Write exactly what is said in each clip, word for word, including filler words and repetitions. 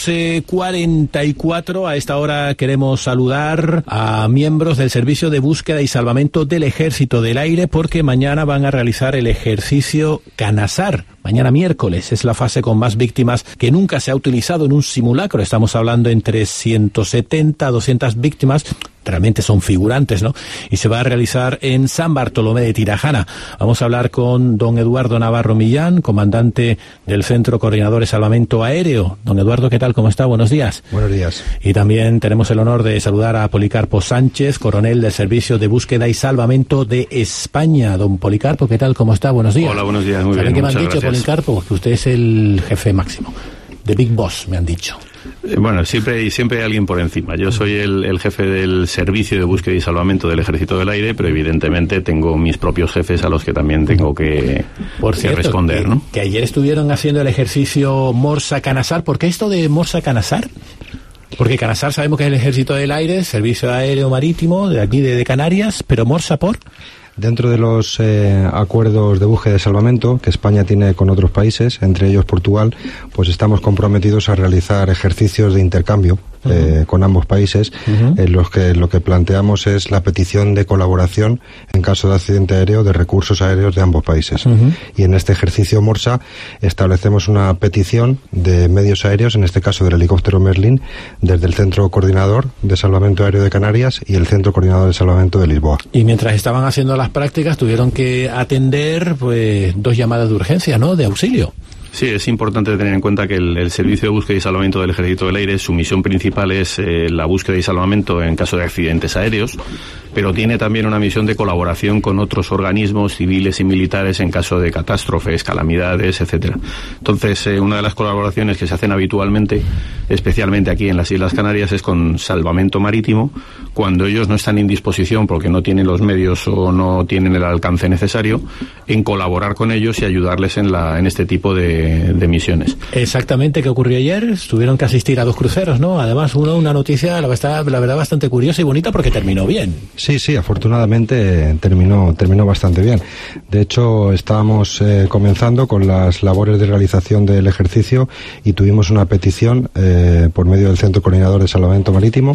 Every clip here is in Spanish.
cuarenta y cuatro. A esta hora queremos saludar a miembros del Servicio de Búsqueda y Salvamento del Ejército del Aire, porque mañana van a realizar el ejercicio Canasar. Mañana miércoles es la fase con más víctimas que nunca se ha utilizado en un simulacro. Estamos hablando entre ciento setenta a doscientas víctimas. Realmente son figurantes, ¿no? Y se va a realizar en San Bartolomé de Tirajana. Vamos a hablar con don Eduardo Navarro Millán, comandante del Centro Coordinador de Salvamento Aéreo. Don Eduardo, ¿qué tal? ¿Cómo está? Buenos días. Buenos días. Y también tenemos el honor de saludar a Policarpo Sánchez, coronel del Servicio de Búsqueda y Salvamento de España. Don Policarpo, ¿qué tal? ¿Cómo está? Buenos días. Hola, buenos días. Muy bien. ¿Saben qué me han dicho, gracias. Policarpo? Que usted es el jefe máximo. The Big Boss, me han dicho. Eh, bueno, siempre, siempre hay alguien por encima. Yo soy el, el jefe del Servicio de Búsqueda y Salvamento del Ejército del Aire, pero evidentemente tengo mis propios jefes a los que también tengo que, por que cierto, responder, que, ¿no? que ayer estuvieron haciendo el ejercicio Morsa Canasar. ¿Por qué esto de Morsa Canasar? Porque Canasar sabemos que es el Ejército del Aire, Servicio Aéreo Marítimo, de aquí de, de Canarias, pero Morsa ¿por? Dentro de los eh, acuerdos de búsqueda y salvamento que España tiene con otros países, entre ellos Portugal, pues estamos comprometidos a realizar ejercicios de intercambio uh-huh. eh, con ambos países, uh-huh. en los que lo que planteamos es la petición de colaboración en caso de accidente aéreo de recursos aéreos de ambos países. Uh-huh. Y en este ejercicio Morsa establecemos una petición de medios aéreos, en este caso del helicóptero Merlin, desde el Centro Coordinador de Salvamento Aéreo de Canarias y el Centro Coordinador de Salvamento de Lisboa. Y mientras estaban haciendo las prácticas tuvieron que atender pues dos llamadas de urgencia, ¿no?, de auxilio. Sí, es importante tener en cuenta que el, el Servicio de Búsqueda y Salvamento del Ejército del Aire, su misión principal es eh, la búsqueda y salvamento en caso de accidentes aéreos, pero tiene también una misión de colaboración con otros organismos civiles y militares en caso de catástrofes, calamidades, etcétera. Entonces, eh, una de las colaboraciones que se hacen habitualmente, especialmente aquí en las Islas Canarias, es con Salvamento Marítimo, cuando ellos no están en disposición porque no tienen los medios o no tienen el alcance necesario, en colaborar con ellos y ayudarles en, la, en este tipo de de misiones. Exactamente, ¿qué ocurrió ayer? Tuvieron que asistir a dos cruceros, ¿no? Además, uno, una noticia, la verdad, la verdad, bastante curiosa y bonita porque terminó bien. Sí, sí, afortunadamente terminó, terminó bastante bien. De hecho, estábamos eh, comenzando con las labores de realización del ejercicio y tuvimos una petición eh, por medio del Centro Coordinador de Salvamento Marítimo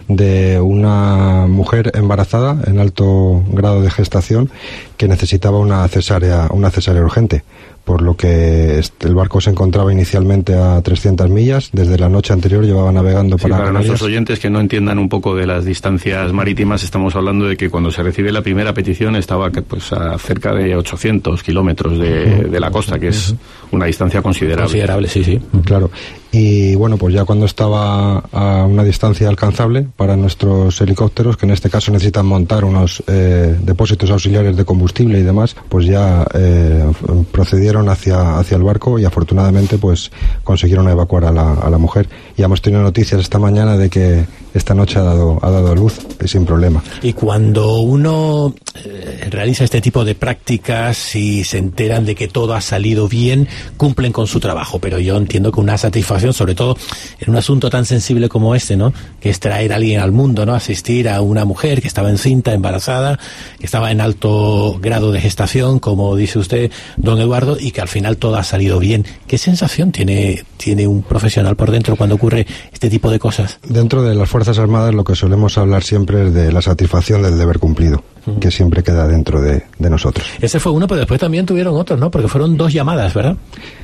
de una mujer embarazada en alto grado de gestación que necesitaba una cesárea, una cesárea urgente, por lo que el barco se encontraba inicialmente a trescientas millas. Desde la noche anterior llevaba navegando sí, para para Canarias. Nuestros oyentes que no entiendan un poco de las distancias marítimas, estamos hablando de que cuando se recibe la primera petición estaba pues a cerca de ochocientos kilómetros de, de la costa, que es una distancia considerable. Considerable, sí, sí. Claro. Y bueno, pues ya cuando estaba a una distancia alcanzable para nuestros helicópteros, que en este caso necesitan montar unos eh, depósitos auxiliares de combustible y demás, pues ya eh, procedieron hacia, hacia el barco y afortunadamente pues consiguieron evacuar a la, a la mujer. Ya hemos tenido noticias esta mañana de que esta noche ha dado, ha dado a luz sin problema. Y cuando uno eh, realiza este tipo de prácticas y se enteran de que todo ha salido bien, cumplen con su trabajo, pero yo entiendo que una satisfacción, sobre todo en un asunto tan sensible como este, ¿no?, que es traer a alguien al mundo, ¿no?, asistir a una mujer que estaba encinta, embarazada, que estaba en alto grado de gestación, como dice usted, don Eduardo, y que al final todo ha salido bien. ¿Qué sensación tiene, tiene un profesional por dentro cuando ocurre este tipo de cosas? Dentro de las Fuerzas Armadas lo que solemos hablar siempre es de la satisfacción del deber cumplido, uh-huh. que siempre queda dentro de, de nosotros. Ese fue uno, pero después también tuvieron otros, ¿no?, porque fueron dos llamadas, ¿verdad?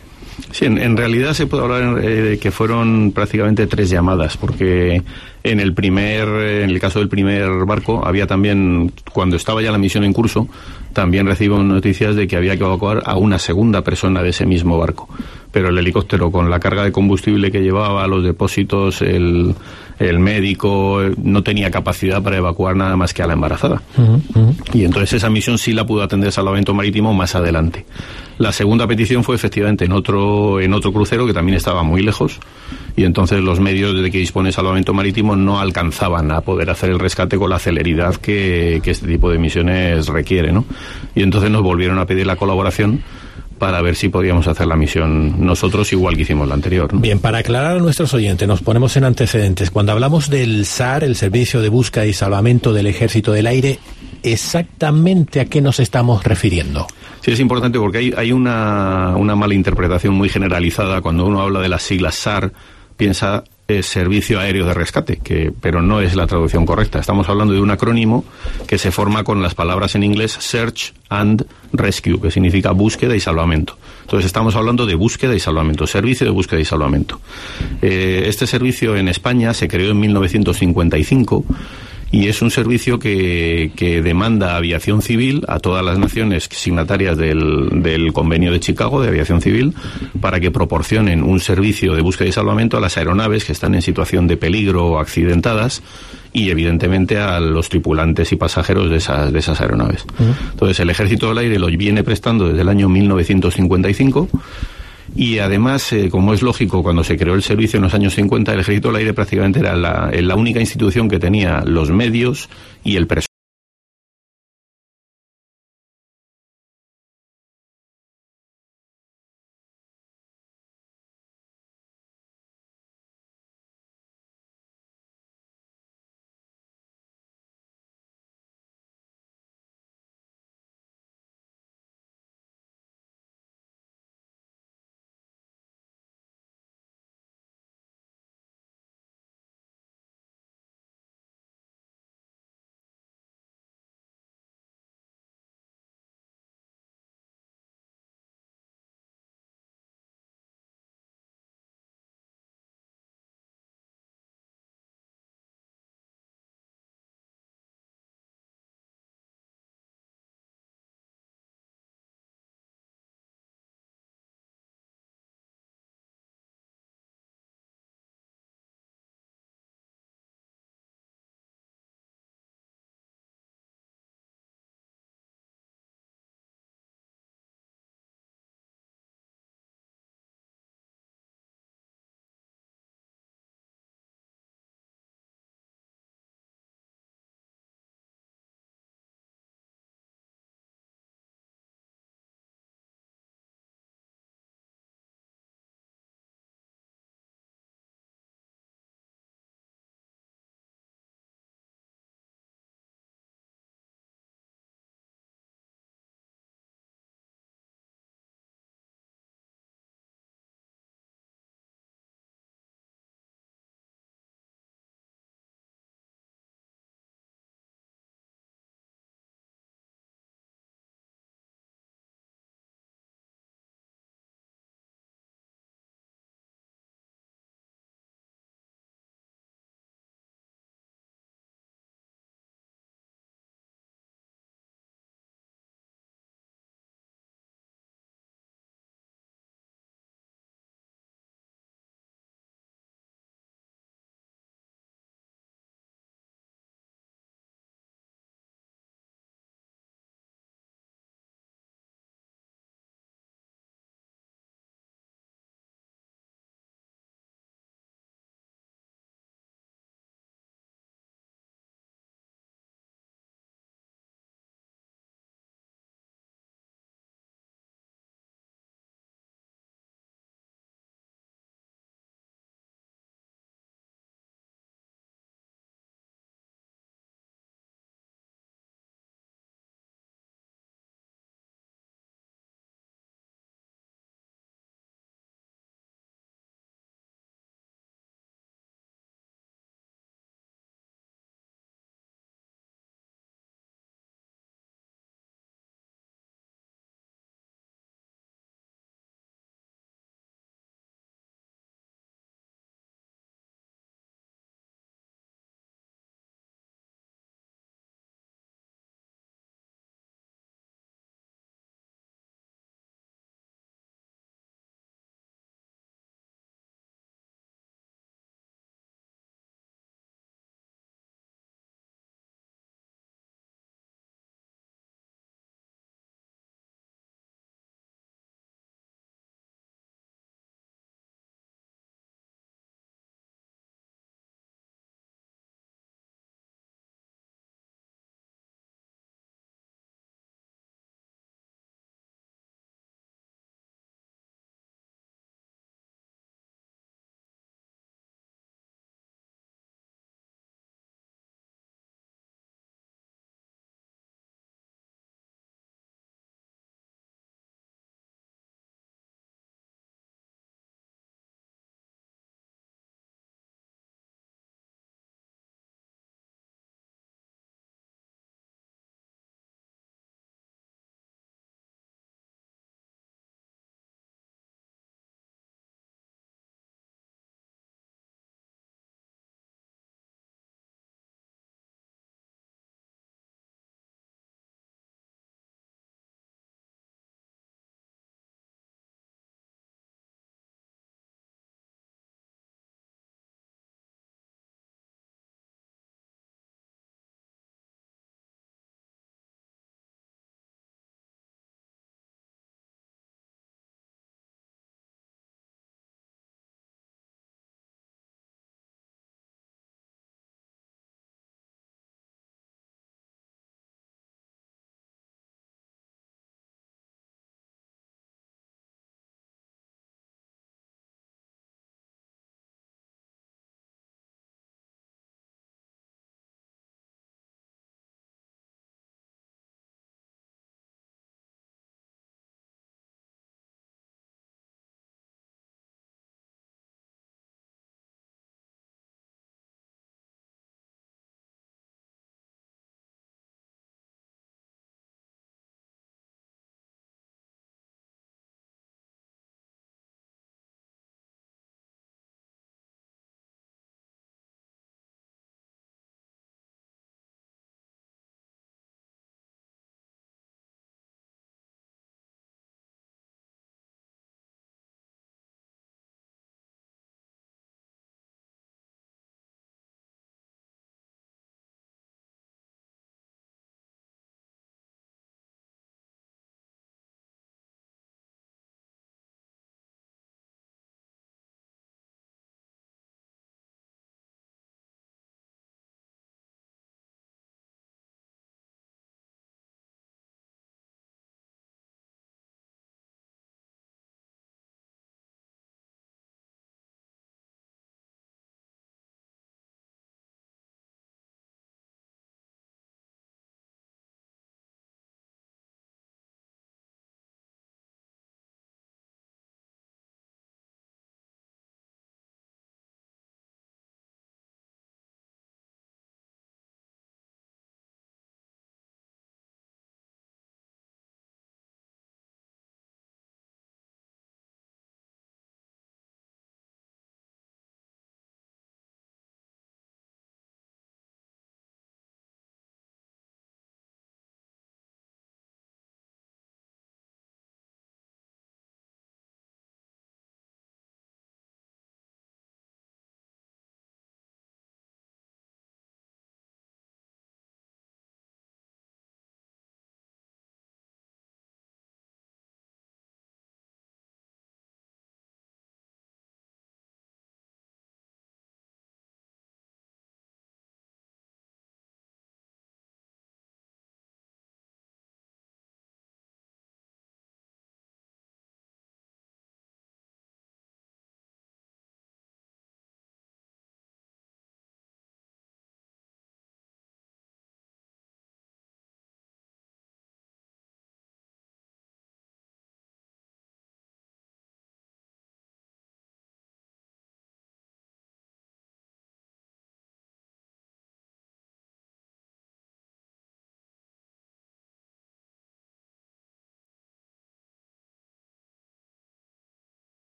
Sí, en, en realidad se puede hablar eh, de que fueron prácticamente tres llamadas, porque en el primer, en el caso del primer barco, había también, cuando estaba ya la misión en curso, también recibimos noticias de que había que evacuar a una segunda persona de ese mismo barco. Pero el helicóptero, con la carga de combustible que llevaba, los depósitos, el, el médico, no tenía capacidad para evacuar nada más que a la embarazada. Uh-huh, uh-huh. Y entonces esa misión sí la pudo atender Salvamento Marítimo más adelante. La segunda petición fue efectivamente en otro, en otro crucero que también estaba muy lejos, y entonces los medios de que dispone Salvamento Marítimo no alcanzaban a poder hacer el rescate con la celeridad que, que este tipo de misiones requiere, ¿no? Y entonces nos volvieron a pedir la colaboración para ver si podíamos hacer la misión nosotros igual que hicimos la anterior, ¿no? Bien, para aclarar a nuestros oyentes, nos ponemos en antecedentes. Cuando hablamos del S A R, el Servicio de Búsqueda y Salvamento del Ejército del Aire, ¿exactamente a qué nos estamos refiriendo? Sí, es importante porque hay, hay una, una mala interpretación muy generalizada cuando uno habla de las siglas S A R, piensa eh, Servicio Aéreo de Rescate, que, pero no es la traducción correcta. Estamos hablando de un acrónimo que se forma con las palabras en inglés Search and Rescue, que significa búsqueda y salvamento. Entonces estamos hablando de búsqueda y salvamento, servicio de búsqueda y salvamento. Eh, este servicio en España se creó en mil novecientos cincuenta y cinco y es un servicio que, que demanda aviación civil a todas las naciones signatarias del, del Convenio de Chicago de Aviación Civil para que proporcionen un servicio de búsqueda y salvamento a las aeronaves que están en situación de peligro o accidentadas y evidentemente a los tripulantes y pasajeros de esas, de esas aeronaves. Uh-huh. Entonces el Ejército del Aire lo viene prestando desde el año mil novecientos cincuenta y cinco. Y además, eh, como es lógico, cuando se creó el servicio en los años cincuenta, el Ejército del Aire prácticamente era la, la única institución que tenía los medios y el personal